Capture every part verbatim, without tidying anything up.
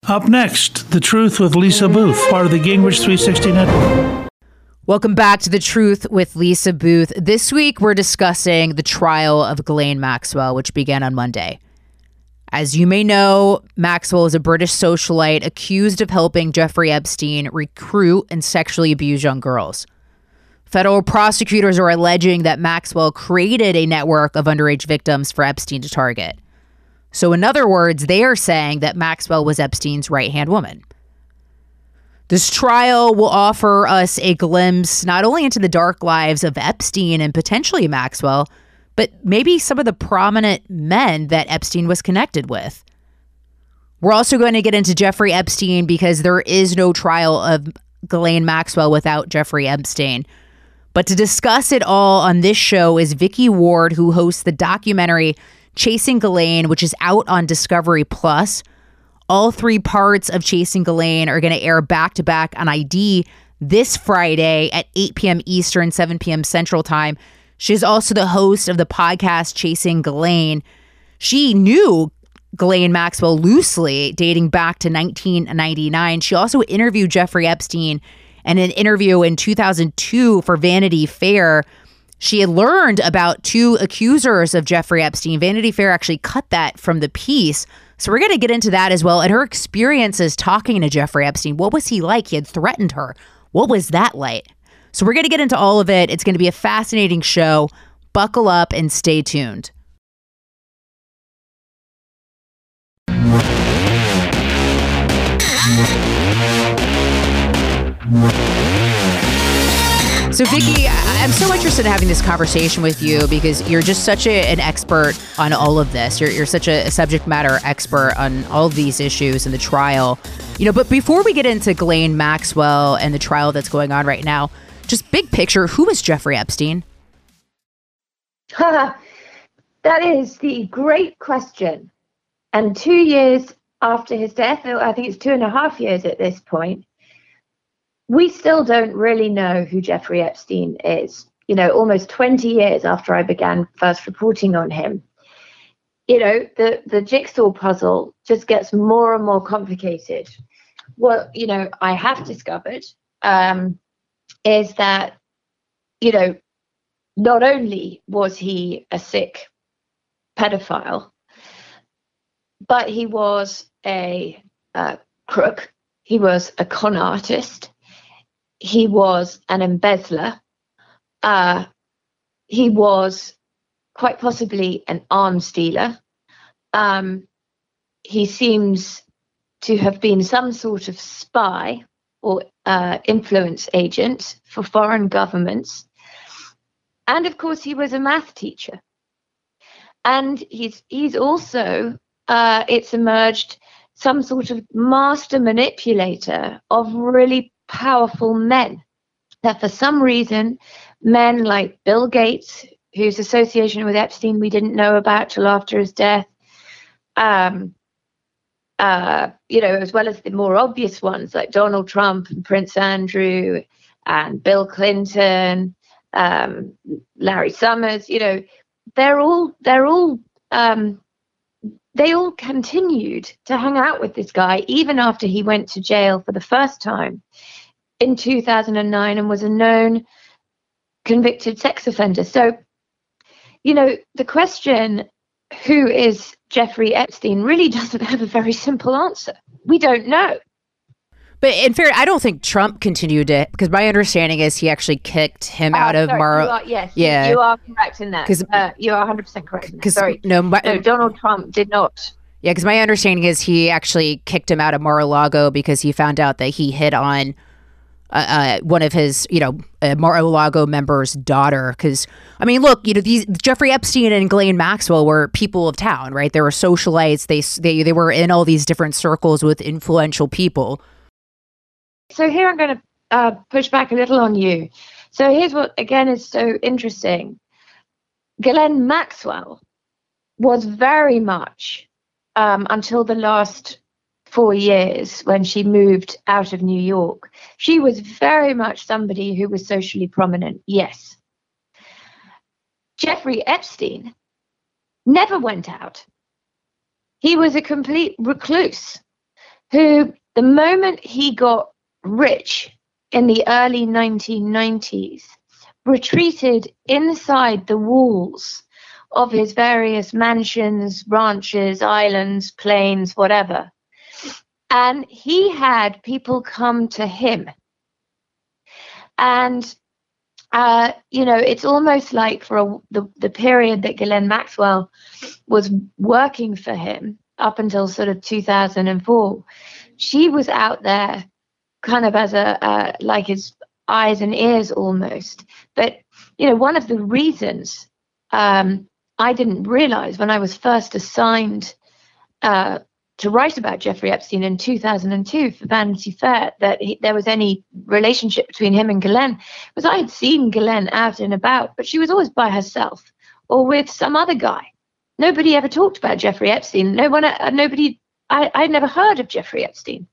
Up next, The Truth with Lisa Booth, part of the Gingrich three sixty Network. Welcome back to The Truth with Lisa Booth. This week, we're discussing the trial of Ghislaine Maxwell, which began on Monday. As you may know, Maxwell is a British socialite accused of helping Jeffrey Epstein recruit and sexually abuse young girls. Federal prosecutors are alleging that Maxwell created a network of underage victims for Epstein to target. So in other words, they are saying that Maxwell was Epstein's right-hand woman. This trial will offer us a glimpse not only into the dark lives of Epstein and potentially Maxwell, but maybe some of the prominent men that Epstein was connected with. We're also going to get into Jeffrey Epstein because there is no trial of Ghislaine Maxwell without Jeffrey Epstein. But to discuss it all on this show is Vicky Ward, who hosts the documentary Chasing Ghislaine, which is out on Discovery Plus. All three parts of Chasing Ghislaine are going to air back-to-back on I D this Friday at eight p.m. Eastern, seven p.m. Central Time. She's also the host of the podcast Chasing Ghislaine. She knew Ghislaine Maxwell loosely, dating back to nineteen ninety-nine. She also interviewed Jeffrey Epstein in an interview in two thousand two for Vanity Fair. She had learned about two accusers of Jeffrey Epstein. Vanity Fair actually cut that from the piece. So we're going to get into that as well. And her experiences talking to Jeffrey Epstein. What was he like? He had threatened her. What was that like? So we're going to get into all of it. It's going to be a fascinating show. Buckle up and stay tuned. So, Vicky, I'm so interested in having this conversation with you because you're just such a, an expert on all of this. You're, you're such a, a subject matter expert on all of these issues in the trial. You know, but before we get into Ghislaine Maxwell and the trial that's going on right now, just big picture, who was Jeffrey Epstein? That is the great question. And two years after his death, I think it's two and a half years at this point, we still don't really know who Jeffrey Epstein is. You know, almost twenty years after I began first reporting on him, you know, the, the jigsaw puzzle just gets more and more complicated. What, you know, I have discovered um, is that, you know, not only was he a sick pedophile, but he was a uh, crook. He was a con artist. He was an embezzler. Uh, he was quite possibly an arms dealer. Um, he seems to have been some sort of spy or uh, influence agent for foreign governments. And of course, he was a math teacher. And he's he's also, uh, it's emerged, some sort of master manipulator of really powerful men. That for some reason, men like Bill Gates, whose association with Epstein we didn't know about till after his death, um, uh, you know, as well as the more obvious ones like Donald Trump and Prince Andrew and Bill Clinton, um, Larry Summers, you know, they're all they're all um, they all continued to hang out with this guy even after he went to jail for the first time in two thousand nine and was a known convicted sex offender. So, you know, the question, who is Jeffrey Epstein, really doesn't have a very simple answer. We don't know. But in fair, I don't think Trump continued it, because my understanding is he actually kicked him Uh, out of sorry, Mar. you are- Yes, Yeah. you are correct in that. 'Cause- Uh, you are one hundred percent correct in that. 'cause, Sorry. no, my- no, Donald Trump did not. Yeah, because my understanding is he actually kicked him out of Mar-a-Lago because he found out that he hit on uh, uh, one of his, you know, uh, Mar-a-Lago member's daughter. Because, I mean, look, you know, these Jeffrey Epstein and Ghislaine Maxwell were people of town, right? They were socialites. They they they were in all these different circles with influential people. So here I'm going to uh, push back a little on you. So here's what, again, is so interesting. Ghislaine Maxwell was very much, um, until the last four years when she moved out of New York, she was very much somebody who was socially prominent, yes. Jeffrey Epstein never went out. He was a complete recluse. who, the moment he got rich in the early nineteen nineties, retreated inside the walls of his various mansions, ranches, islands, planes, whatever. And he had people come to him. And, uh, you know, it's almost like for a, the, the period that Ghislaine Maxwell was working for him up until sort of two thousand four, she was out there kind of as a, uh, like his eyes and ears almost. But, you know, one of the reasons um, I didn't realize when I was first assigned uh, to write about Jeffrey Epstein in two thousand two for Vanity Fair that he, there was any relationship between him and Ghislaine was I had seen Ghislaine out and about, but she was always by herself or with some other guy. Nobody ever talked about Jeffrey Epstein. No one, uh, nobody, I, I'd never heard of Jeffrey Epstein.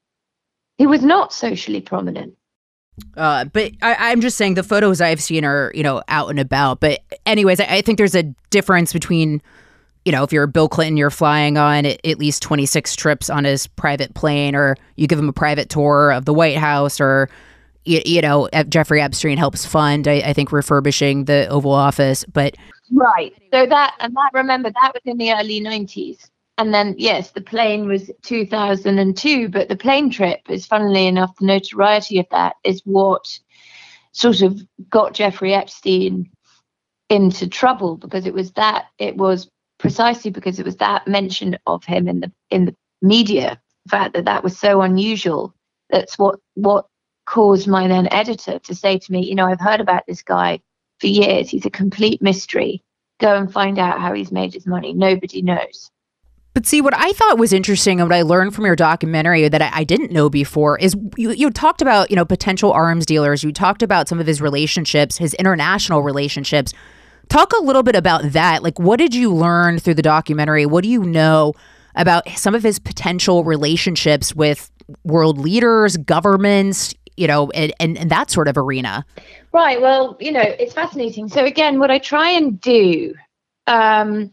He was not socially prominent. Uh, but I, I'm just saying the photos I've seen are, you know, out and about. But anyways, I, I think there's a difference between, you know, if you're Bill Clinton, you're flying on at, at least twenty-six trips on his private plane, or you give him a private tour of the White House, or, you, you know, Jeffrey Epstein helps fund, I, I think, refurbishing the Oval Office. But right. So that, and that, remember, that was in the early nineties. And then, yes, the plane was two thousand two, but the plane trip is, funnily enough, the notoriety of that is what sort of got Jeffrey Epstein into trouble, because it was that, it was precisely because it was that mention of him in the in the media, the fact that that was so unusual. That's what what caused my then editor to say to me, you know, I've heard about this guy for years. He's a complete mystery. Go and find out how he's made his money. Nobody knows. But see, what I thought was interesting and what I learned from your documentary that I, I didn't know before is you, you talked about, you know, potential arms dealers. You talked about some of his relationships, his international relationships. Talk a little bit about that. Like, what did you learn through the documentary? What do you know about some of his potential relationships with world leaders, governments, you know, and, and, and that sort of arena? Right. Well, you know, it's fascinating. So again, what I try and do um,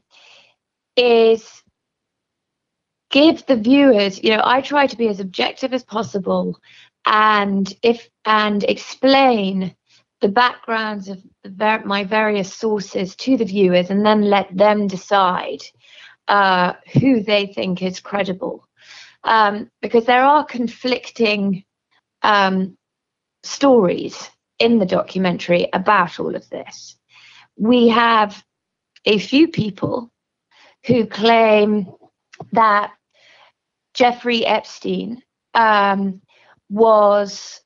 is give the viewers, you know, I try to be as objective as possible and if and explain the backgrounds of the ver- my various sources to the viewers, and then let them decide uh, who they think is credible. Um, because there are conflicting um, stories in the documentary about all of this. We have a few people who claim that Jeffrey Epstein um, was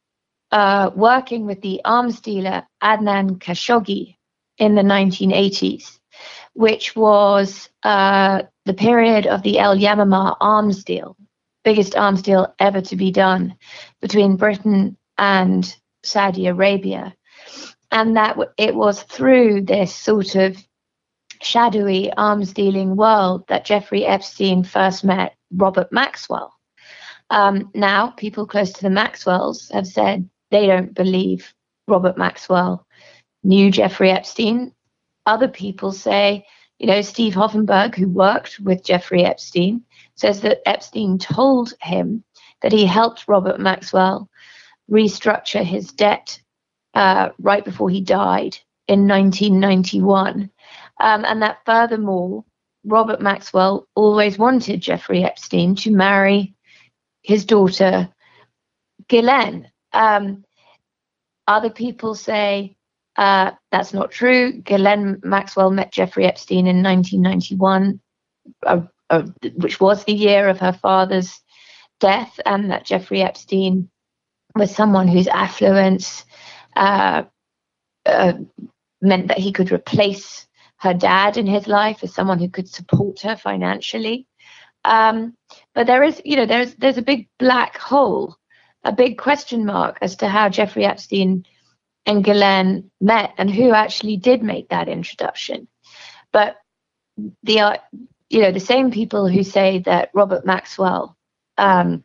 uh, working with the arms dealer Adnan Khashoggi in the nineteen eighties, which was uh, the period of the El Yamamah arms deal, biggest arms deal ever to be done between Britain and Saudi Arabia. And that w- it was through this sort of shadowy arms dealing world that Jeffrey Epstein first met Robert Maxwell. Um, now, people close to the Maxwells have said they don't believe Robert Maxwell knew Jeffrey Epstein. Other people say, you know, Steve Hoffenberg, who worked with Jeffrey Epstein, says that Epstein told him that he helped Robert Maxwell restructure his debt uh, right before he died in nineteen ninety-one. Um, and that furthermore, Robert Maxwell always wanted Jeffrey Epstein to marry his daughter, Ghislaine. Um, other people say uh, that's not true. Ghislaine Maxwell met Jeffrey Epstein in nineteen ninety-one, uh, uh, which was the year of her father's death, and that Jeffrey Epstein was someone whose affluence uh, uh, meant that he could replace her dad in his life as someone who could support her financially. Um, but there is, you know, there's there's a big black hole, a big question mark as to how Jeffrey Epstein and Ghislaine met and who actually did make that introduction. But the, uh, you know, the same people who say that Robert Maxwell um,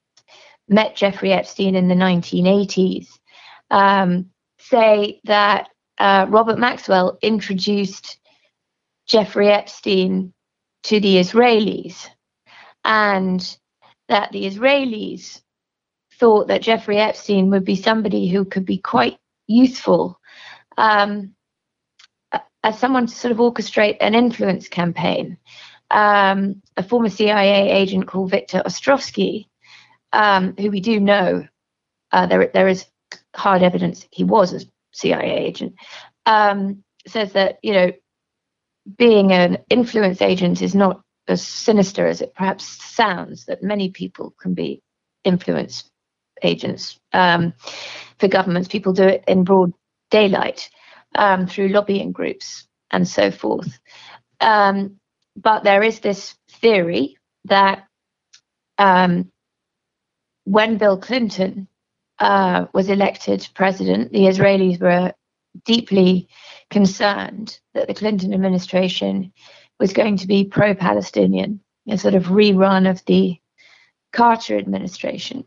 met Jeffrey Epstein in the nineteen eighties um, say that uh, Robert Maxwell introduced Jeffrey Epstein to the Israelis. And that the Israelis thought that Jeffrey Epstein would be somebody who could be quite useful um, as someone to sort of orchestrate an influence campaign. Um, a former C I A agent called Victor Ostrovsky, um, who we do know, uh, there there is hard evidence he was a C I A agent, um, says that, you know, being an influence agent is not as sinister as it perhaps sounds, that many people can be influence agents um, for governments. People do it in broad daylight um, through lobbying groups and so forth. Um, but there is this theory that um, when Bill Clinton uh, was elected president, the Israelis were deeply concerned that the Clinton administration was going to be pro-Palestinian, a sort of rerun of the Carter administration,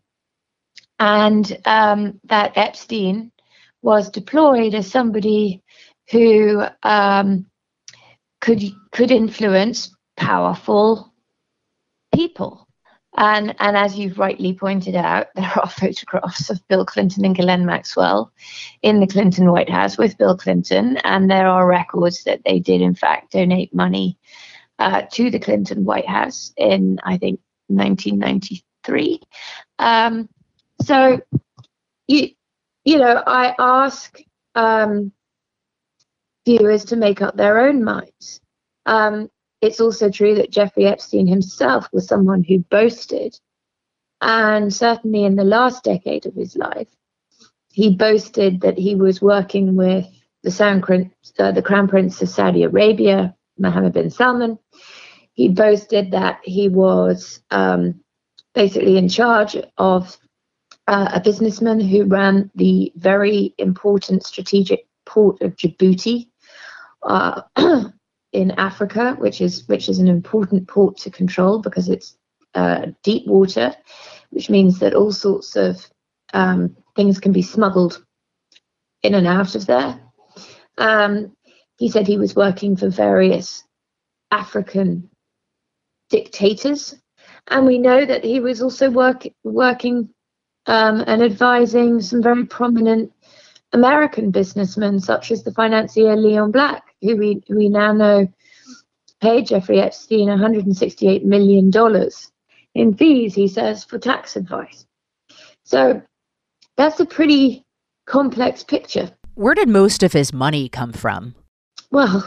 and um, that Epstein was deployed as somebody who um, could could influence powerful people. And, and as you've rightly pointed out, there are photographs of Bill Clinton and Ghislaine Maxwell in the Clinton White House with Bill Clinton, and there are records that they did, in fact, donate money uh, to the Clinton White House in, I think, nineteen ninety-three. Um, so, you, you know, I ask um, viewers to make up their own minds. Um, It's also true that Jeffrey Epstein himself was someone who boasted, and certainly in the last decade of his life, he boasted that he was working with the, Sound, uh, the Crown Prince of Saudi Arabia, Mohammed bin Salman. He boasted that he was um, basically in charge of uh, a businessman who ran the very important strategic port of Djibouti, uh, in Africa, which is which is an important port to control because it's uh, deep water, which means that all sorts of um, things can be smuggled in and out of there. Um, he said he was working for various African dictators, and we know that he was also work, working um, and advising some very prominent American businessmen, such as the financier Leon Black, who we, who we now know paid Jeffrey Epstein one hundred sixty-eight million dollars in fees, he says, for tax advice. So that's a pretty complex picture. Where did most of his money come from? Well,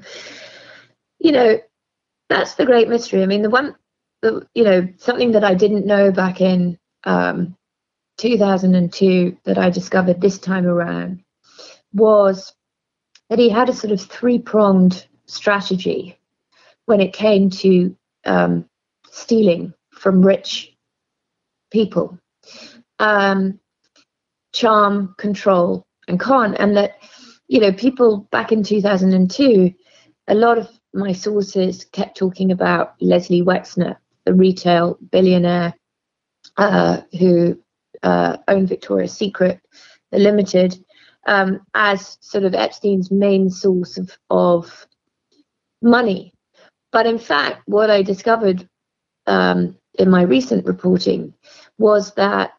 you know, that's the great mystery. I mean, the one, the, you know, something that I didn't know back in um, two thousand two that I discovered this time around was that he had a sort of three-pronged strategy when it came to um, stealing from rich people. Um, charm, control, and con. And that, you know, people back in two thousand two, a lot of my sources kept talking about Leslie Wexner, the retail billionaire uh, who uh, owned Victoria's Secret, the Limited, um, as sort of Epstein's main source of, of money. But in fact, what I discovered um, in my recent reporting was that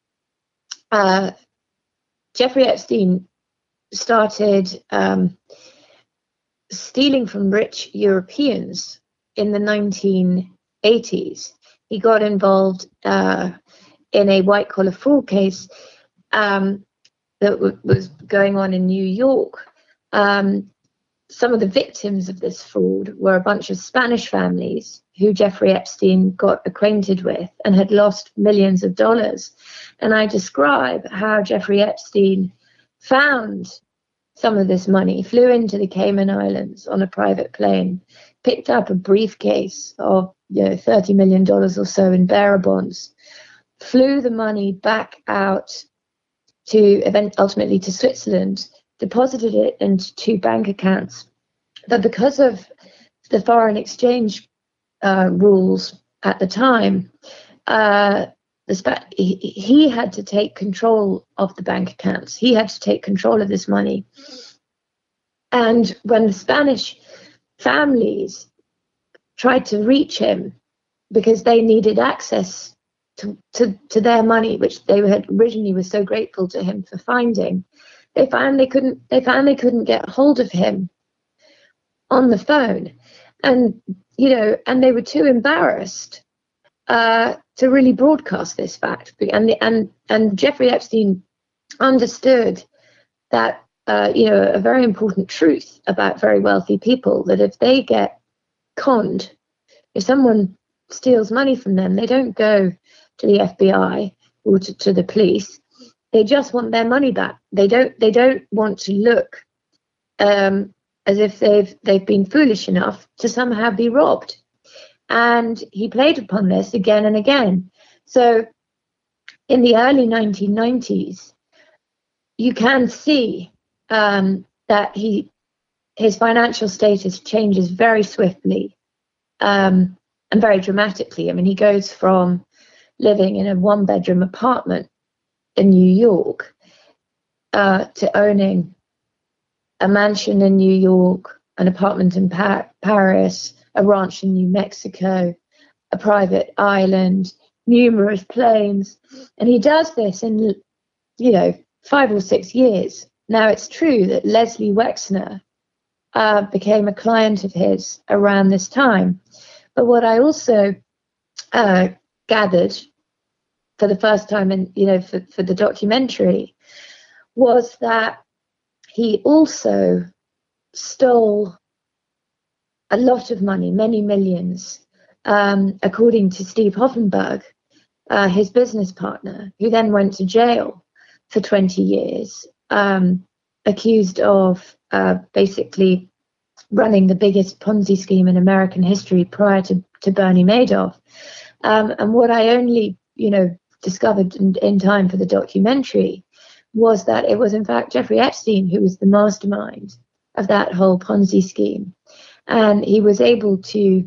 uh, Jeffrey Epstein started um, stealing from rich Europeans in the nineteen eighties. He got involved uh, in a white-collar fraud case um, that w- was going on in New York. Um, some of the victims of this fraud were a bunch of Spanish families who Jeffrey Epstein got acquainted with and had lost millions of dollars. And I describe how Jeffrey Epstein found some of this money, flew into the Cayman Islands on a private plane, picked up a briefcase of, you know, thirty million dollars or so in bearer bonds, flew the money back out to event ultimately to Switzerland, deposited it into two bank accounts. But because of the foreign exchange uh, rules at the time, uh, the Spa- he, he had to take control of the bank accounts. He had to take control of this money. And when the Spanish families tried to reach him because they needed access to, to, to their money, which they had originally were so grateful to him for finding, they found they couldn't they found they couldn't get hold of him on the phone. And you know, and they were too embarrassed uh, to really broadcast this fact. And the, and and Jeffrey Epstein understood that uh, you know, a very important truth about very wealthy people, that if they get conned, if someone steals money from them, they don't go to the F B I or to, to the police. They just want their money back. They don't they don't want to look um, as if they've they've been foolish enough to somehow be robbed. And he played upon this again and again. So in the early nineteen nineties, you can see um, that he his financial status changes very swiftly um, and very dramatically. I mean, he goes from living in a one-bedroom apartment in New York uh, to owning a mansion in New York, an apartment in pa- Paris, a ranch in New Mexico, a private island, numerous planes. And he does this in, you know, five or six years. Now, it's true that Leslie Wexner uh, became a client of his around this time. But what I also uh, gathered for the first time in, you know, for, for the documentary was that he also stole a lot of money, many millions, um, according to Steve Hoffenberg, uh, his business partner, who then went to jail for twenty years, um, accused of uh, basically running the biggest Ponzi scheme in American history prior to, to Bernie Madoff. Um, and what I only, you know, discovered in, in time for the documentary was that it was in fact Jeffrey Epstein who was the mastermind of that whole Ponzi scheme. And he was able to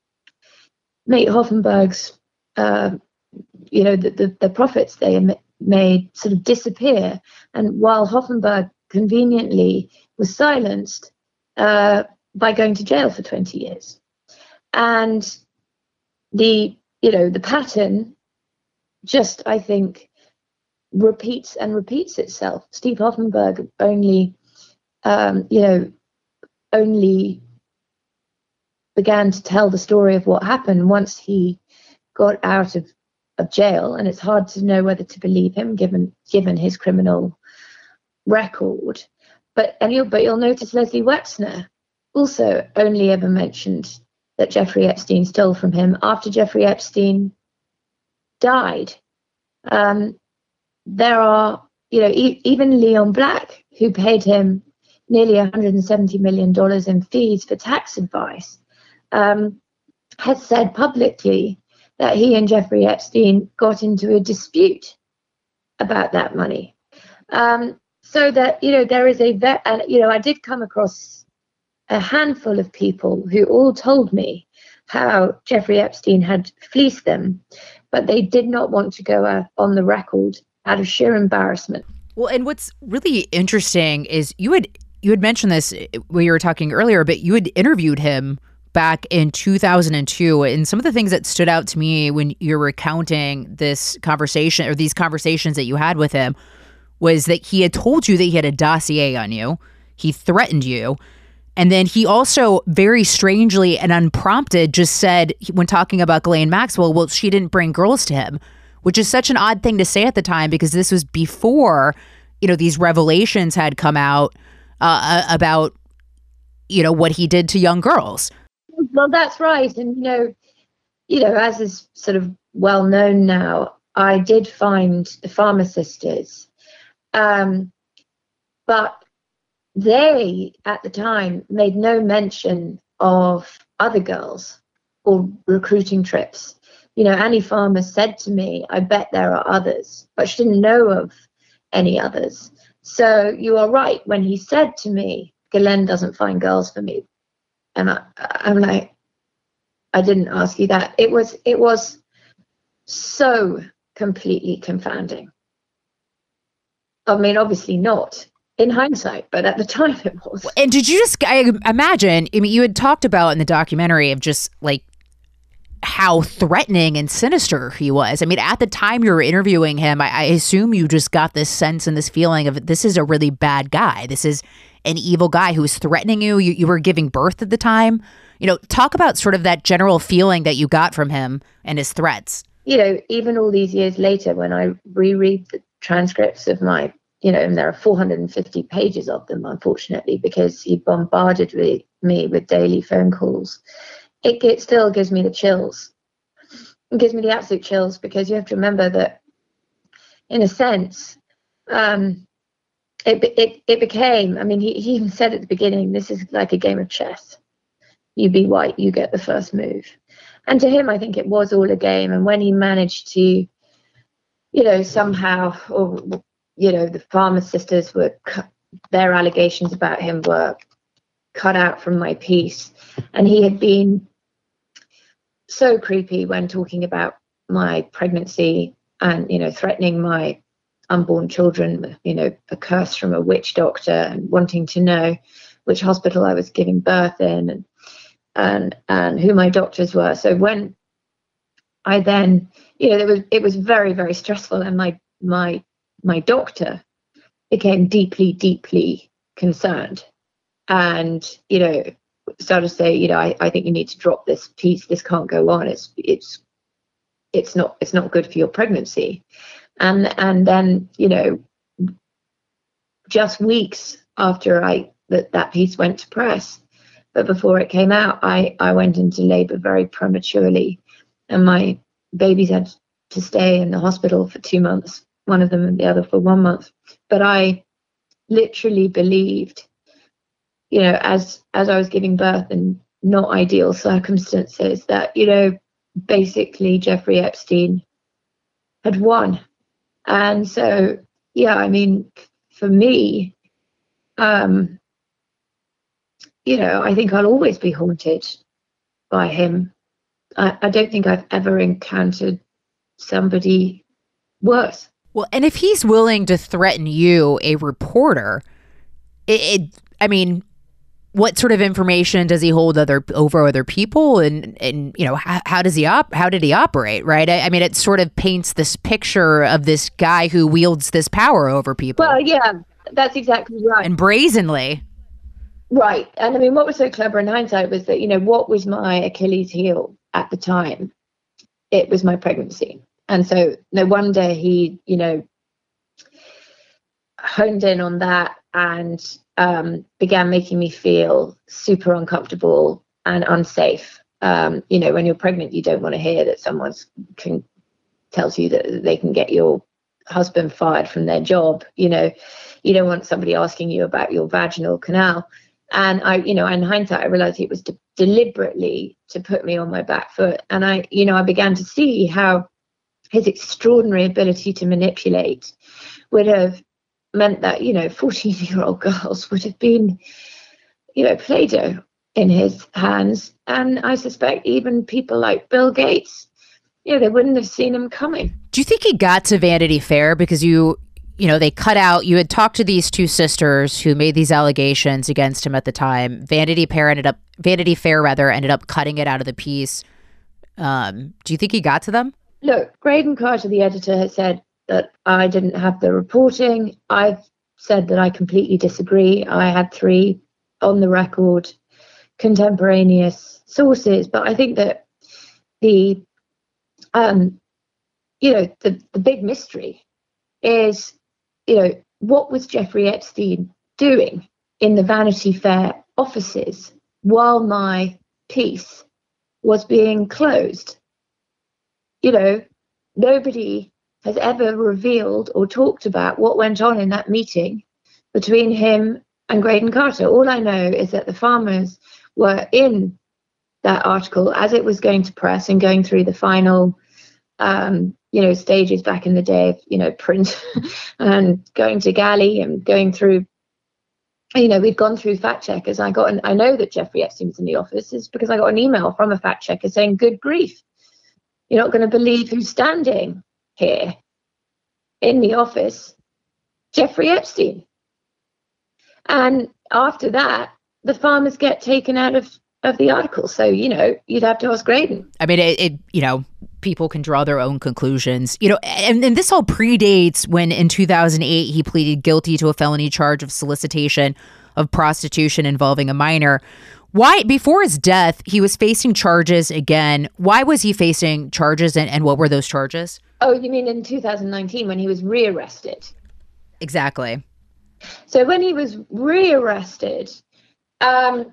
make Hoffenberg's, uh, you know, the, the, the profits they made sort of disappear. And while Hoffenberg conveniently was silenced uh, by going to jail for twenty years. And the, you know, the pattern just, I think, repeats and repeats itself. Steve Hoffenberg only, um, you know, only began to tell the story of what happened once he got out of, of jail, and it's hard to know whether to believe him given given his criminal record. But and you'll but you'll notice Leslie Wexner also only ever mentioned that Jeffrey Epstein stole from him after Jeffrey Epstein died. Um, there are, you know, e- even Leon Black, who paid him nearly one hundred seventy million dollars in fees for tax advice, um, has said publicly that he and Jeffrey Epstein got into a dispute about that money. Um, so that, you know, there is a, ve- and, you know, I did come across a handful of people who all told me how Jeffrey Epstein had fleeced them, but they did not want to go uh, on the record out of sheer embarrassment. Well, and what's really interesting is you had you had mentioned this when you were talking earlier, but you had interviewed him back in two thousand two, and some of the things that stood out to me when you're recounting this conversation or these conversations that you had with him was that he had told you that he had a dossier on you, he threatened you, and then he also very strangely and unprompted just said, when talking about Ghislaine Maxwell, well, she didn't bring girls to him, which is such an odd thing to say at the time because this was before, you know, these revelations had come out uh, about, you know, what he did to young girls. Well, that's right. And, you know, you know, as is sort of well known now, I did find the Farmer Sisters. Um, but they, at the time, made no mention of other girls or recruiting trips. You know, Annie Farmer said to me, I bet there are others, but she didn't know of any others. So you are right when he said to me, Ghislaine doesn't find girls for me. And I, I'm like, I didn't ask you that. It was, it was so completely confounding. I mean, obviously not in hindsight, but at the time it was. And did you just, I imagine, I mean, you had talked about in the documentary of just like how threatening and sinister he was. I mean, at the time you were interviewing him, I, I assume you just got this sense and this feeling of this is a really bad guy. This is an evil guy who was threatening you. You, you were giving birth at the time. You know, talk about sort of that general feeling that you got from him and his threats. You know, even all these years later, when I reread the transcripts of my, you know, and there are four hundred fifty pages of them, unfortunately, because he bombarded me, me with daily phone calls. It, it still gives me the chills. It gives me the absolute chills, because you have to remember that, in a sense, um, it, it it became, I mean, he, he even said at the beginning, this is like a game of chess. You be white, you get the first move. And to him, I think it was all a game. And when he managed to, you know, somehow, or, you know, the Farmer sisters were, their allegations about him were cut out from my piece. And he had been so creepy when talking about my pregnancy and, you know, threatening my unborn children, you know, a curse from a witch doctor, and wanting to know which hospital I was giving birth in, and and and who my doctors were. So when I then, you know, it was it was very, very stressful, and my my my doctor became deeply, deeply concerned, and, you know, started to say, you know, I, I think you need to drop this piece. This can't go on. It's it's it's not it's not good for your pregnancy. And and then, you know, just weeks after I that that piece went to press, but before it came out, I I went into labor very prematurely, and my babies had to stay in the hospital for two months, one of them and the other for one month. But I literally believed, you know, as as I was giving birth in not ideal circumstances, that, you know, basically Jeffrey Epstein had won. And so, yeah, I mean, for me, um, you know, I think I'll always be haunted by him. I, I don't think I've ever encountered somebody worse. Well, and if he's willing to threaten you, a reporter, it, it I mean, what sort of information does he hold other over other people, and and you know, how, how does he op how did he operate, right? I, I mean, it sort of paints this picture of this guy who wields this power over people. Well, yeah, that's exactly right. And brazenly. Right. And I mean, what was so clever in hindsight was that, you know, what was my Achilles heel at the time? It was my pregnancy. And so no wonder he, you know, honed in on that, and um, began making me feel super uncomfortable and unsafe. Um, you know, when you're pregnant, you don't want to hear that someone can tells you that they can get your husband fired from their job. You know, you don't want somebody asking you about your vaginal canal. And I, you know, in hindsight, I realized it was de- deliberately to put me on my back foot. And I, you know, I began to see how his extraordinary ability to manipulate would have meant that, you know, fourteen-year-old girls would have been, you know, Play-Doh in his hands. And I suspect even people like Bill Gates, you know, they wouldn't have seen him coming. Do you think he got to Vanity Fair because you, you know, they cut out, you had talked to these two sisters who made these allegations against him at the time. Vanity Fair ended up, Vanity Fair rather, ended up cutting it out of the piece. Um, do you think he got to them? Look, Graydon Carter, the editor, has said that I didn't have the reporting. I've said that I completely disagree. I had three on the record contemporaneous sources, but I think that the, um, you know, the, the big mystery is, you know, what was Jeffrey Epstein doing in the Vanity Fair offices while my piece was being closed? You know, nobody has ever revealed or talked about what went on in that meeting between him and Graydon Carter. All I know is that the farmers were in that article as it was going to press and going through the final, um, you know, stages back in the day of, you know, print and going to galley and going through, you know, we'd gone through fact checkers. I got an, I know that Jeffrey Epstein was in the office is because I got an email from a fact checker saying, good grief, you're not going to believe who's standing here in the office, Jeffrey Epstein. And after that, the farmers get taken out of of the article. So, you know, you'd have to ask Graydon. I mean, it, it you know, people can draw their own conclusions, you know, and, and this all predates when in two thousand eight, he pleaded guilty to a felony charge of solicitation of prostitution involving a minor. Why, before his death, he was facing charges again. Why was he facing charges, and, and what were those charges? Oh, you mean in two thousand nineteen when he was rearrested? Exactly. So when he was rearrested, um,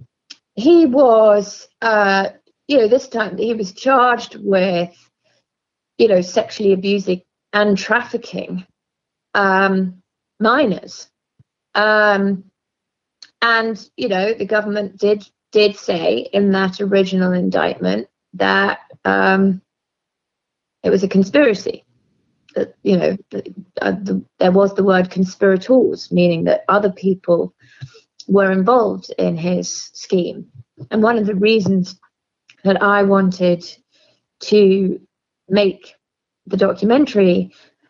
he was, uh, you know, this time he was charged with, you know, sexually abusing and trafficking um, minors. Um, and, you know, the government did did say in that original indictment that um, it was a conspiracy. That, you know, uh, the, there was the word conspirators, meaning that other people were involved in his scheme. And one of the reasons that I wanted to make the documentary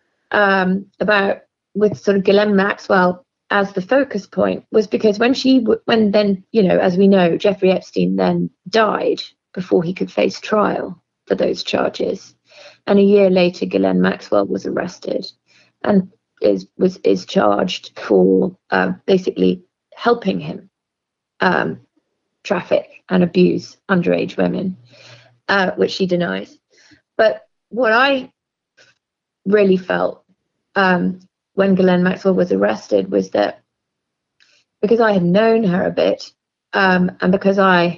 um, about, with sort of Ghislaine Maxwell as the focus point, was because when she, when then, you know, as we know, Jeffrey Epstein then died before he could face trial for those charges. And a year later, Ghislaine Maxwell was arrested and is was is charged for uh, basically helping him um, traffic and abuse underage women, uh, which she denies. But what I really felt um, when Ghislaine Maxwell was arrested was that because I had known her a bit um, and because I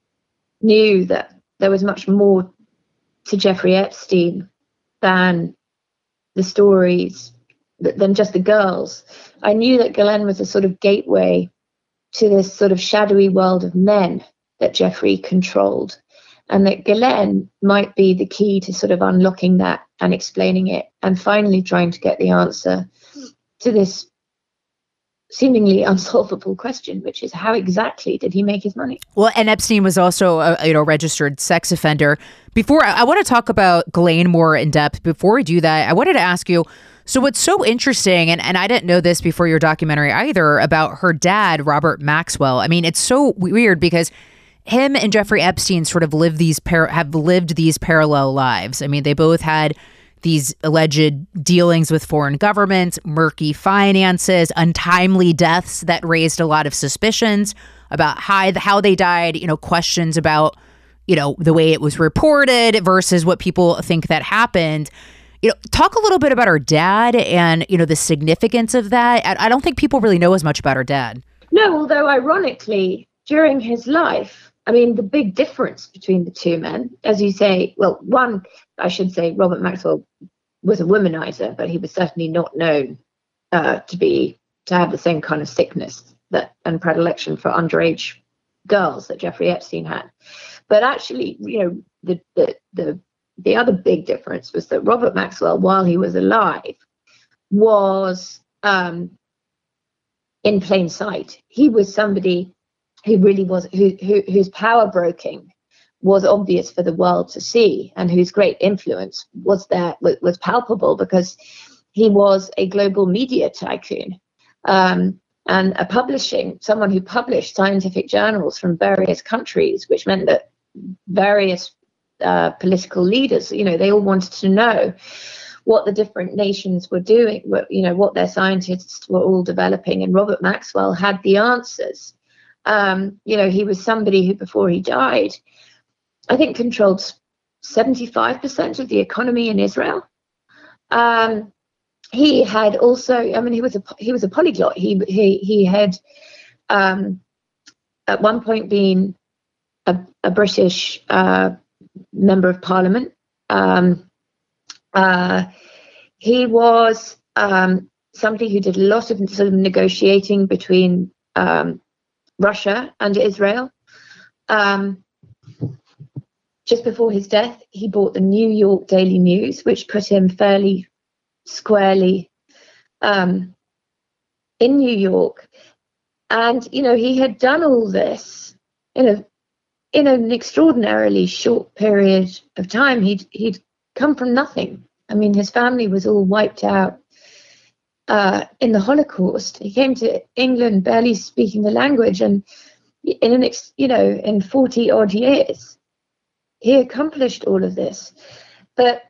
knew that there was much more to Jeffrey Epstein than the stories, than just the girls. I knew that Ghislaine was a sort of gateway to this sort of shadowy world of men that Jeffrey controlled, and that Ghislaine might be the key to sort of unlocking that and explaining it and finally trying to get the answer to this seemingly unsolvable question, which is how exactly did he make his money? Well, and Epstein was also a you know registered sex offender. Before I, I want to talk about Ghislaine more in depth. Before we do that, I wanted to ask you, so what's so interesting, and, and I didn't know this before your documentary either, about her dad, Robert Maxwell. I mean, it's so weird because him and Jeffrey Epstein sort of live these par- have lived these parallel lives. I mean, they both had these alleged dealings with foreign governments, murky finances, untimely deaths that raised a lot of suspicions about how, how they died, you know, questions about, you know, the way it was reported versus what people think that happened. You know, talk a little bit about her dad and, you know, the significance of that. I, I don't think people really know as much about her dad. No, although ironically, during his life, I mean, the big difference between the two men, as you say, well, one, I should say, Robert Maxwell was a womanizer, but he was certainly not known uh, to be to have the same kind of sickness that and predilection for underage girls that Jeffrey Epstein had. But actually, you know, the the the the other big difference was that Robert Maxwell, while he was alive, was um, in plain sight. He was somebody who really was, who, who whose power broking was obvious for the world to see, and whose great influence was there was, was palpable because he was a global media tycoon um, and a publishing someone who published scientific journals from various countries, which meant that various uh, political leaders, you know, they all wanted to know what the different nations were doing, what, you know, what their scientists were all developing, and Robert Maxwell had the answers. Um, you know, he was somebody who, before he died, I think controlled seventy-five percent of the economy in Israel. Um, he had also, I mean, he was a he was a polyglot. He he he had um, at one point been a, a British uh, member of Parliament. Um, uh, he was um, somebody who did a lot of sort of negotiating between um, Russia and Israel. Um, just before his death, he bought the New York Daily News, which put him fairly squarely um, in New York. And, you know, he had done all this in a in an extraordinarily short period of time. He'd he'd come from nothing. I mean, his family was all wiped out uh, in the Holocaust. He came to England barely speaking the language, and in an ex, you know, in forty odd years, he accomplished all of this. But,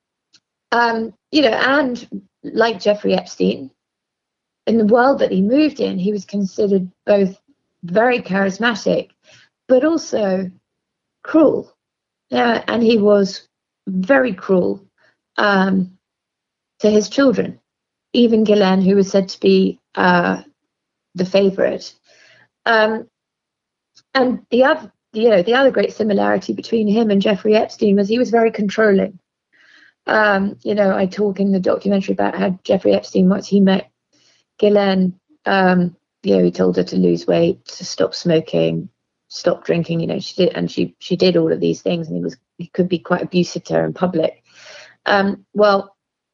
um, you know, and like Jeffrey Epstein, in the world that he moved in, he was considered both very charismatic, but also cruel. Uh, and he was very cruel um, to his children, even Ghislaine, who was said to be uh, the favorite. Um, and the other, you know, the other great similarity between him and Jeffrey Epstein was he was very controlling. Um, you know, I talk in the documentary about how Jeffrey Epstein, once he met Ghislaine, um, you know, he told her to lose weight, to stop smoking, stop drinking. You know, she did, and she she did all of these things, and he was he could be quite abusive to her in public. Um, well,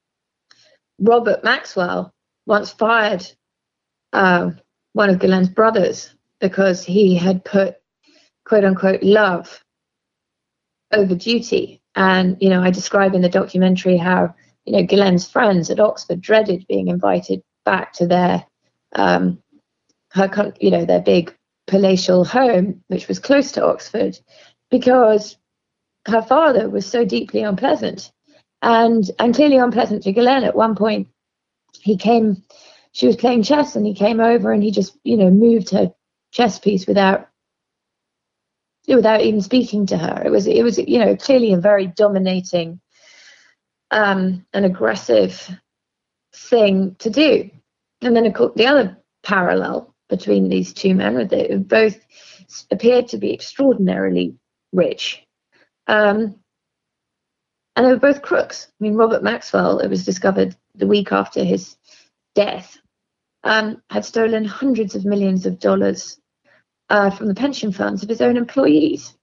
Robert Maxwell once fired um, one of Ghislaine's brothers because he had put quote unquote love over duty. And, you know, I describe in the documentary how, you know, Ghislaine's friends at Oxford dreaded being invited back to their, um, her, you know, their big palatial home, which was close to Oxford, because her father was so deeply unpleasant. And, and clearly unpleasant to Ghislaine. At one point, he came, she was playing chess, and he came over and he just, you know, moved her chess piece without without even speaking to her. It was, it was, you know, clearly a very dominating um, and aggressive thing to do. And then, of course, the other parallel between these two men was they both appeared to be extraordinarily rich. Um, and they were both crooks. I mean, Robert Maxwell, it was discovered the week after his death, um, had stolen hundreds of millions of dollars Uh, from the pension funds of his own employees.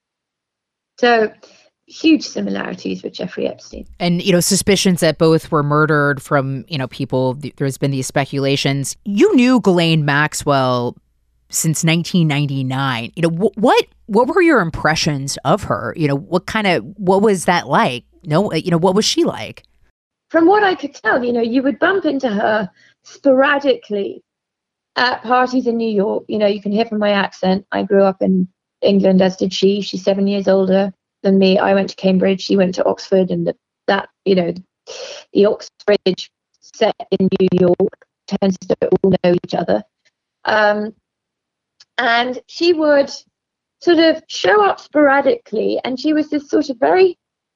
So huge similarities with Jeffrey Epstein. And, you know, suspicions that both were murdered from, you know, people. There's been these speculations. You knew Ghislaine Maxwell since nineteen ninety-nine. You know, wh- what what were your impressions of her? You know, what kind of, what was that like? No, you know, what was she like? From what I could tell, you know, you would bump into her sporadically at parties in New York. You know, you can hear from my accent, I grew up in England, as did she. She's seven years older than me. I went to Cambridge, she went to Oxford, and the, that, you know, the Oxbridge set in New York tends to all know each other. Um, and she would sort of show up sporadically, and she was this sort of very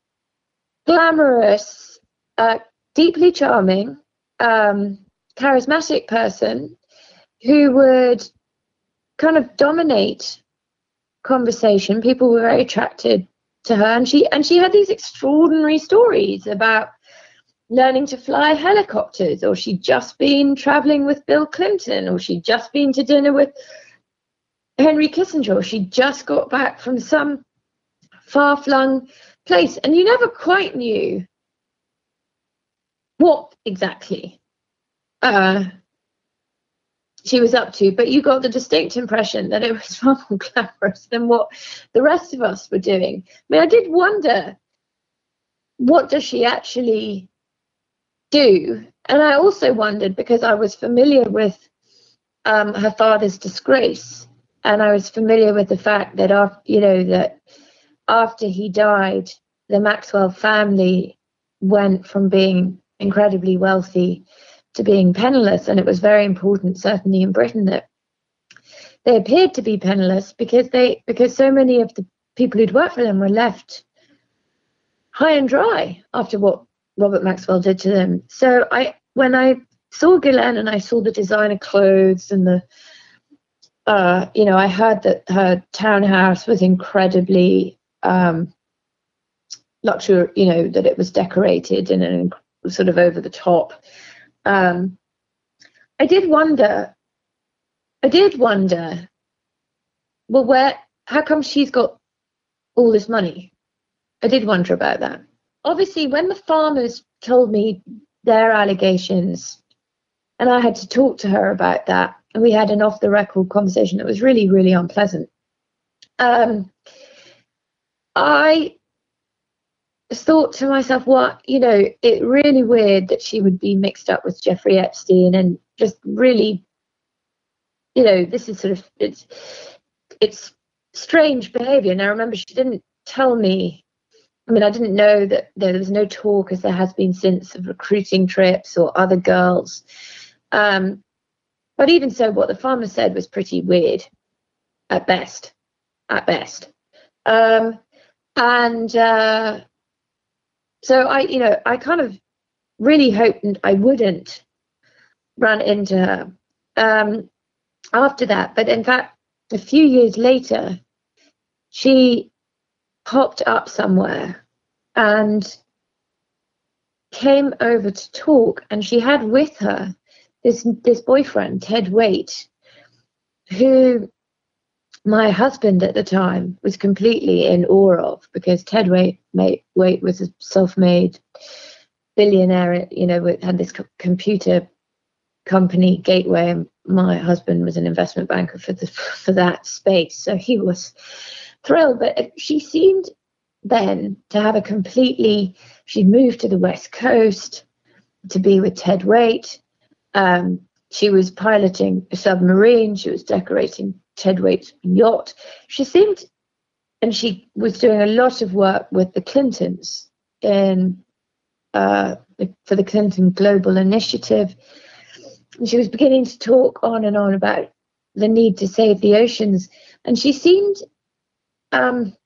glamorous, uh, deeply charming, um, charismatic person who would kind of dominate conversation. People were very attracted to her, and she and she had these extraordinary stories about learning to fly helicopters, or she'd just been traveling with Bill Clinton, or she'd just been to dinner with Henry Kissinger, or she just got back from some far-flung place, and you never quite knew what exactly uh, she was up to, but you got the distinct impression that it was far more glamorous than what the rest of us were doing. I mean, I did wonder, what does she actually do? And I also wondered, because I was familiar with um, her father's disgrace, and I was familiar with the fact that after, you know, that after he died, the Maxwell family went from being incredibly wealthy to being penniless. And it was very important, certainly in Britain, that they appeared to be penniless, because they because so many of the people who'd worked for them were left high and dry after what Robert Maxwell did to them. So I, when I saw Ghislaine and I saw the designer clothes and the, uh, you know, I heard that her townhouse was incredibly um, luxury, you know, that it was decorated in an sort of over the top. Um, I did wonder, I did wonder, well, where, how come she's got all this money? I did wonder about that. Obviously, when the farmers told me their allegations, and I had to talk to her about that, and we had an off-the-record conversation that was really, really unpleasant. Um, I thought to myself, what, you know, it's really weird that she would be mixed up with Jeffrey Epstein, and just really, you know, this is sort of, it's, it's strange behavior. Now, remember, she didn't tell me. I mean, I didn't know that there was no talk, as there has been since, of recruiting trips or other girls. Um, but even so, what the farmer said was pretty weird, at best. At best. Um, and uh, so I, you know, I kind of really hoped I wouldn't run into her um, after that. But in fact, a few years later, she popped up somewhere and came over to talk, and she had with her this this boyfriend, Ted Waite, who my husband at the time was completely in awe of, because Ted Waite, Waite was a self-made billionaire, you know, had this co- computer company, Gateway, and my husband was an investment banker for the for that space, so he was thrilled. But she seemed then to have a completely, she'd moved to the West Coast to be with Ted Waite. Um, she was piloting a submarine. She was decorating Ted Waite's yacht. She seemed, and she was doing a lot of work with the Clintons in uh, for the Clinton Global Initiative. And she was beginning to talk on and on about the need to save the oceans. And she seemed, um,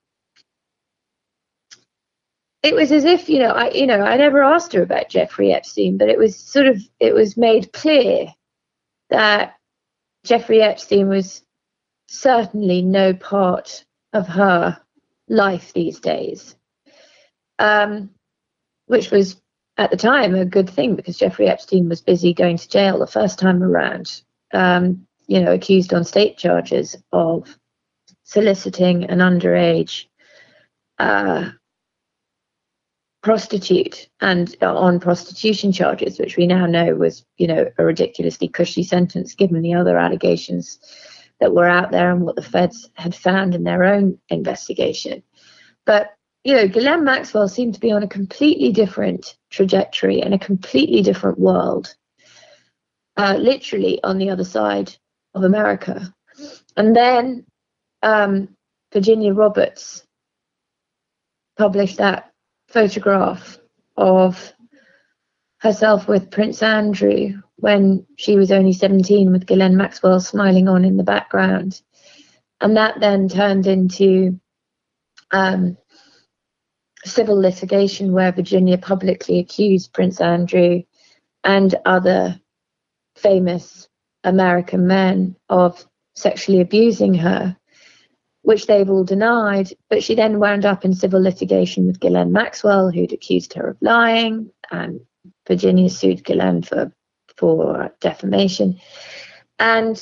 it was as if, you know, I, you know, I never asked her about Jeffrey Epstein, but it was sort of, it was made clear that Jeffrey Epstein was certainly no part of her life these days, um, which was at the time a good thing, because Jeffrey Epstein was busy going to jail the first time around, um, you know, accused on state charges of soliciting an underage uh, prostitute, and uh, on prostitution charges, which we now know was, you know, a ridiculously cushy sentence given the other allegations that were out there and what the feds had found in their own investigation. But, you know, Ghislaine Maxwell seemed to be on a completely different trajectory and a completely different world, uh, literally on the other side of America. And then um, Virginia Roberts published that photograph of herself with Prince Andrew when she was only seventeen, with Ghislaine Maxwell smiling on in the background. And that then turned into um, civil litigation, where Virginia publicly accused Prince Andrew and other famous American men of sexually abusing her, which they've all denied. But she then wound up in civil litigation with Ghislaine Maxwell, who'd accused her of lying, and Virginia sued Ghislaine for, for defamation. And,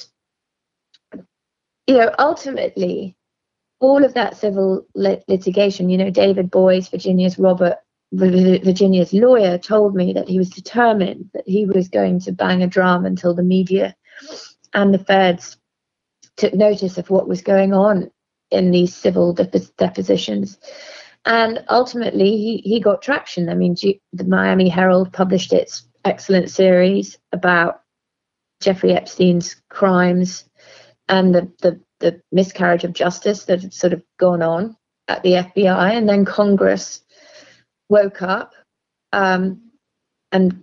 you know, ultimately, all of that civil lit- litigation, you know, David Boies, Virginia's Robert, Virginia's lawyer, told me that he was determined that he was going to bang a drum until the media and the feds took notice of what was going on in these civil dep- depositions. And ultimately, he, he got traction. I mean, G- the Miami Herald published its excellent series about Jeffrey Epstein's crimes and the, the, the miscarriage of justice that had sort of gone on at the F B I. And then Congress woke up um, and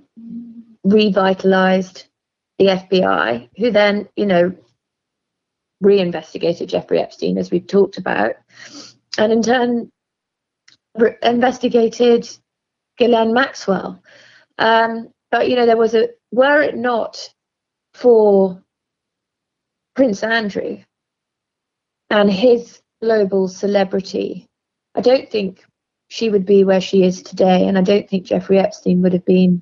revitalized the F B I, who then, you know, reinvestigated Jeffrey Epstein, as we've talked about, and in turn re- investigated Ghislaine Maxwell. Um, but, you know, there was a, were it not for Prince Andrew and his global celebrity, I don't think she would be where she is today. And I don't think Jeffrey Epstein would have been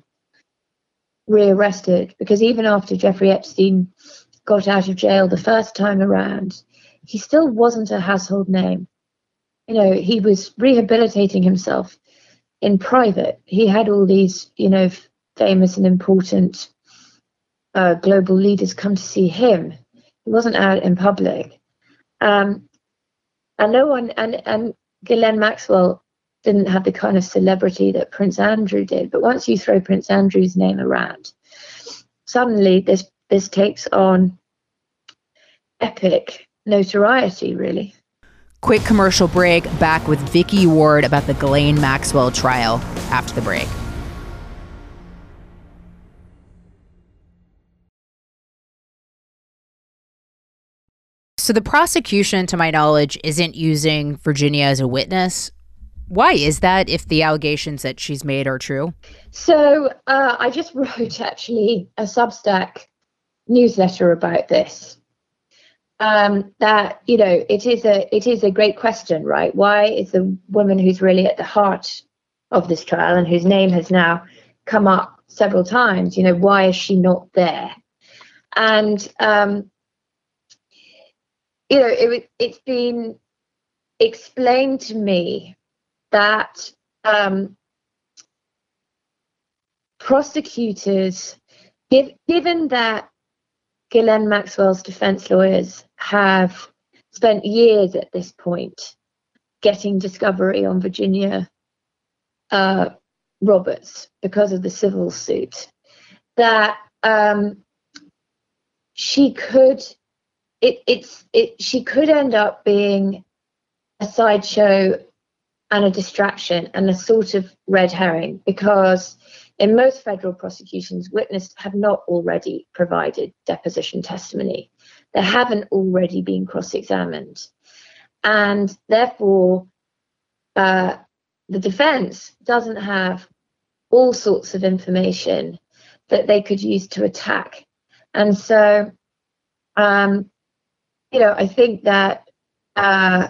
rearrested, because even after Jeffrey Epstein got out of jail the first time around, he still wasn't a household name. You know, he was rehabilitating himself in private. He had all these, you know, famous and important uh, global leaders come to see him. He wasn't out in public. Um, and no one, and, and Ghislaine Maxwell didn't have the kind of celebrity that Prince Andrew did. But once you throw Prince Andrew's name around, suddenly this this takes on epic notoriety, really. Quick commercial break. Back with Vicky Ward about the Ghislaine Maxwell trial after the break. So the prosecution, to my knowledge, isn't using Virginia as a witness. Why is that, if the allegations that she's made are true? So uh, I just wrote, actually, a Substack newsletter about this. Um, that, you know, it is a it is a great question, right? Why is the woman who's really at the heart of this trial and whose name has now come up several times, you know, why is she not there? And um, you know, it, it's been explained to me that um, prosecutors, give, given that Ghislaine Maxwell's defense lawyers have spent years at this point getting discovery on Virginia uh, Roberts because of the civil suit, that um, she could, it, it's, it, she could end up being a sideshow and a distraction and a sort of red herring, because in most federal prosecutions, witnesses have not already provided deposition testimony. They haven't already been cross-examined. And therefore, uh, the defense doesn't have all sorts of information that they could use to attack. And so, um, you know, I think that uh,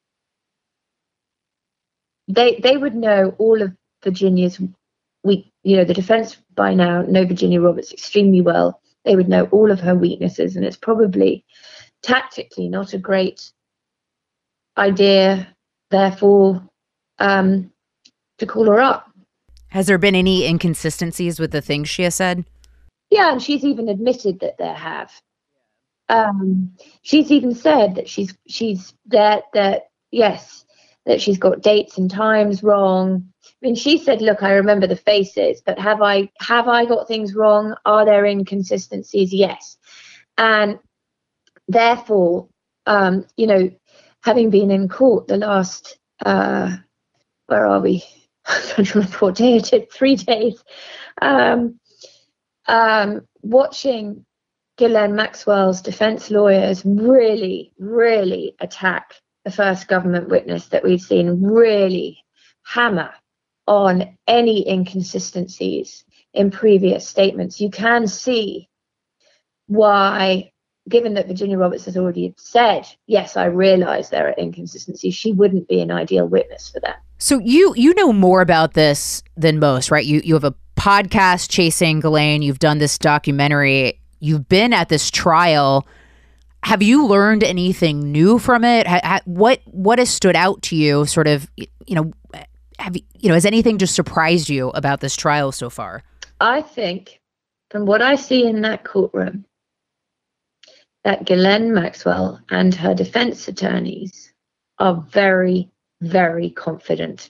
they they would know all of Virginia's weak, you know, the defense by now know Virginia Roberts extremely well. They would know all of her weaknesses, and it's probably tactically not a great idea, therefore, um, to call her up. Has there been any inconsistencies with the things she has said? Yeah, and she's even admitted that there have. Um, she's even said that she's she's that that yes, that she's got dates and times wrong. I mean, she said, "Look, I remember the faces, but have I have I got things wrong? Are there inconsistencies?" Yes, and therefore, um, you know, having been in court the last, uh, where are we? I don't remember what day it is. Three days. Um, um, watching Ghislaine Maxwell's defense lawyers really, really attack the first government witness that we've seen, really hammer on any inconsistencies in previous statements. You can see why, given that Virginia Roberts has already said, yes, I realize there are inconsistencies, she wouldn't be an ideal witness for that. So you you know more about this than most, right? You you have a podcast, Chasing Ghislaine. You've done this documentary. You've been at this trial. Have you learned anything new from it? Ha, ha, what what has stood out to you? Sort of, you know, have you, you know, has anything just surprised you about this trial so far? I think, from what I see in that courtroom, that Ghislaine Maxwell and her defense attorneys are very, very confident.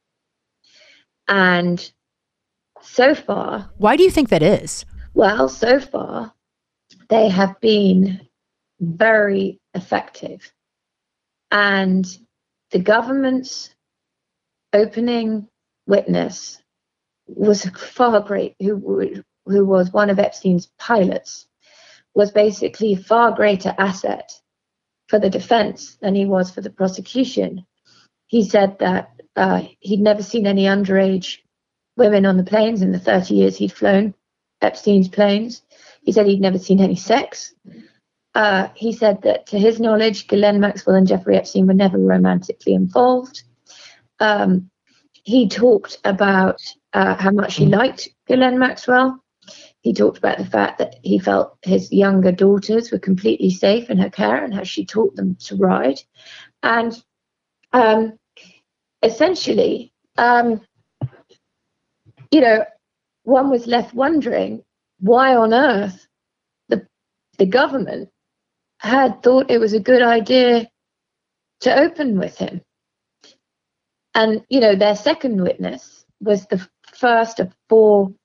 And so far... Why do you think that is? Well, so far, they have been very effective. And the government's opening witness was far great, who, who was one of Epstein's pilots, was basically a far greater asset for the defense than he was for the prosecution. He said that uh, he'd never seen any underage women on the planes in the thirty years he'd flown Epstein's planes. He said he'd never seen any sex. Uh, he said that, to his knowledge, Ghislaine Maxwell and Jeffrey Epstein were never romantically involved. Um, he talked about uh, how much he liked Ghislaine Maxwell. He talked about the fact that he felt his younger daughters were completely safe in her care and how she taught them to ride. And um, essentially, um, you know, one was left wondering why on earth the the government had thought it was a good idea to open with him. And, you know, their second witness was the first of four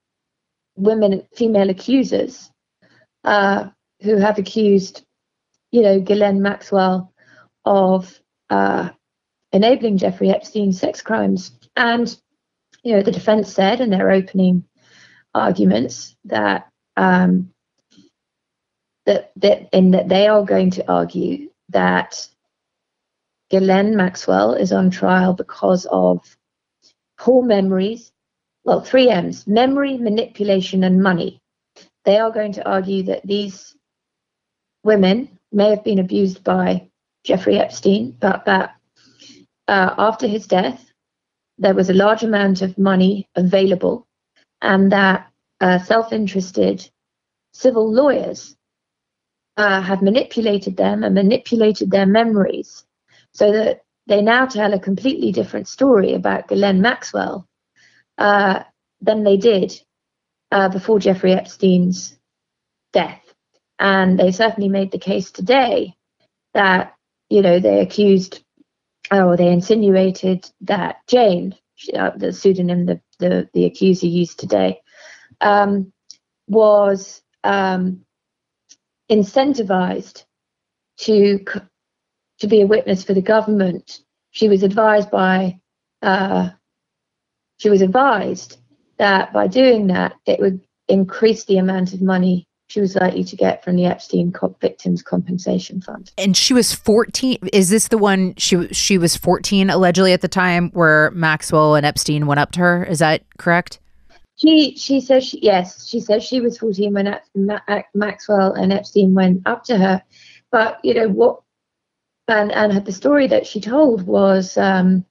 women, female accusers, uh, who have accused, you know, Ghislaine Maxwell of uh, enabling Jeffrey Epstein's sex crimes. And, you know, the defense said in their opening arguments that um, that, that in that they are going to argue that Ghislaine Maxwell is on trial because of poor memories. Well, three M's: memory, manipulation, and money. They are going to argue that these women may have been abused by Jeffrey Epstein, but that uh, after his death, there was a large amount of money available, and that uh, self-interested civil lawyers uh, have manipulated them and manipulated their memories so that they now tell a completely different story about Ghislaine Maxwell uh, than they did uh, before Jeffrey Epstein's death. And they certainly made the case today that, you know, they accused or they insinuated that Jane, uh, the pseudonym the, the, the accuser used today, um, was um, incentivized to to be a witness for the government. She was advised by uh, she was advised that by doing that, it would increase the amount of money she was likely to get from the Epstein Victims Compensation Fund. And she was fourteen. Is this the one she she was fourteen allegedly at the time where Maxwell and Epstein went up to her? Is that correct? She she says she, yes. She says she was fourteen when Ma- Maxwell and Epstein went up to her. But you know what? And and the story that she told was um,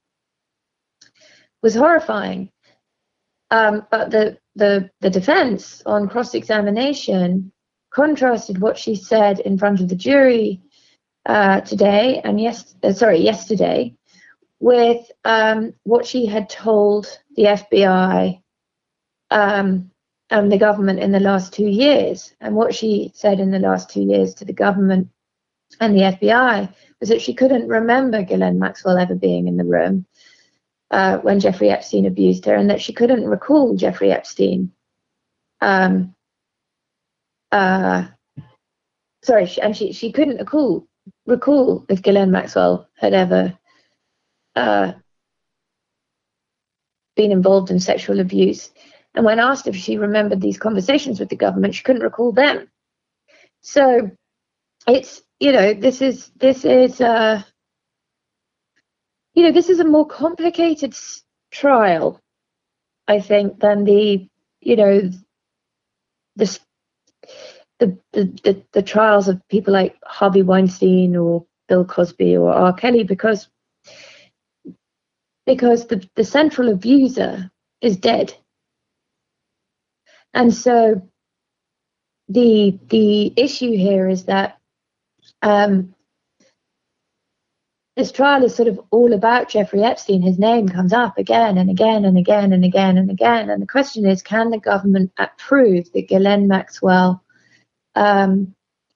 was horrifying. Um, but the, the the defense on cross-examination contrasted what she said in front of the jury uh, today and yes, uh, sorry, yesterday, with um, what she had told the F B I um, and the government in the last two years. And what she said in the last two years to the government and the F B I was that she couldn't remember Ghislaine Maxwell ever being in the room Uh, when Jeffrey Epstein abused her, and that she couldn't recall Jeffrey Epstein. Um, uh, sorry, she, and she, she couldn't recall, recall if Ghislaine Maxwell had ever uh, been involved in sexual abuse. And when asked if she remembered these conversations with the government, she couldn't recall them. So it's, you know, this is, this is, uh, You know, this is a more complicated trial, I think, than the, you know, the the the, the trials of people like Harvey Weinstein or Bill Cosby or R. Kelly, because because the, the central abuser is dead, and so the the issue here is that um, this trial is sort of all about Jeffrey Epstein. His name comes up again and again and again and again and again. And the question is, can the government prove that Ghislaine Maxwell um,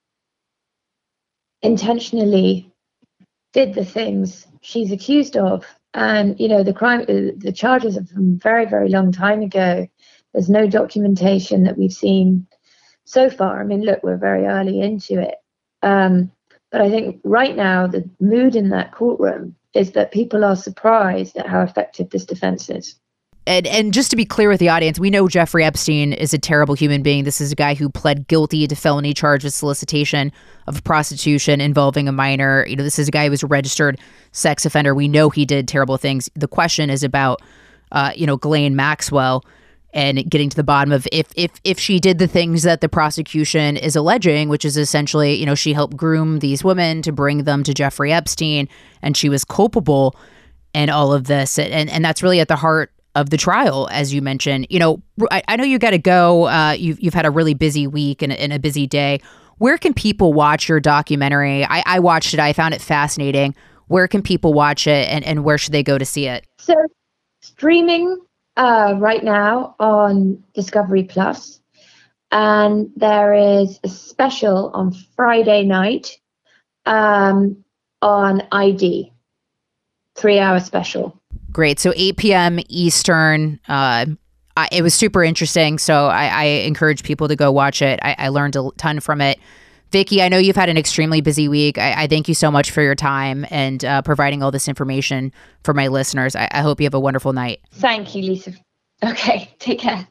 intentionally did the things she's accused of? And, you know, the crime, the charges are from a very, very long time ago. There's no documentation that we've seen so far. I mean, look, we're very early into it. Um, But I think right now the mood in that courtroom is that people are surprised at how effective this defense is. And, and just to be clear with the audience, we know Jeffrey Epstein is a terrible human being. This is a guy who pled guilty to felony charge of solicitation of prostitution involving a minor. You know, this is a guy who was a registered sex offender. We know he did terrible things. The question is about, uh, you know, Ghislaine Maxwell and getting to the bottom of if if if she did the things that the prosecution is alleging, which is essentially, you know, she helped groom these women to bring them to Jeffrey Epstein, and she was culpable in all of this. And and that's really at the heart of the trial, as you mentioned. You know, I, I know you got to go. Uh, you've you've had a really busy week and, and a busy day. Where can people watch your documentary? I, I watched it. I found it fascinating. Where can people watch it, and, and where should they go to see it? So streaming Uh, right now on Discovery Plus, and there is a special on Friday night um, on I D, three-hour special. Great. So eight p.m. Eastern. Uh, I, it was super interesting, so I, I encourage people to go watch it. I, I learned a ton from it. Vicki, I know you've had an extremely busy week. I, I thank you so much for your time and uh, providing all this information for my listeners. I, I hope you have a wonderful night. Thank you, Lisa. Okay, take care.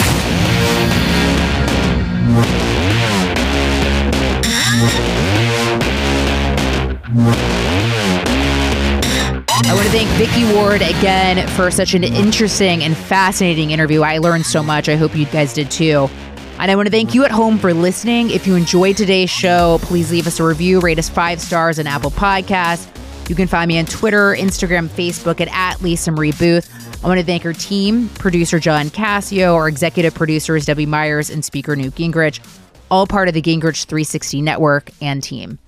I want to thank Vicki Ward again for such an interesting and fascinating interview. I learned so much. I hope you guys did too. And I want to thank you at home for listening. If you enjoyed today's show, please leave us a review, rate us five stars on Apple Podcasts. You can find me on Twitter, Instagram, Facebook at, at Lisa Marie Booth. I want to thank our team, producer John Cassio, our executive producers Debbie Myers and speaker Newt Gingrich, all part of the Gingrich three sixty Network and team.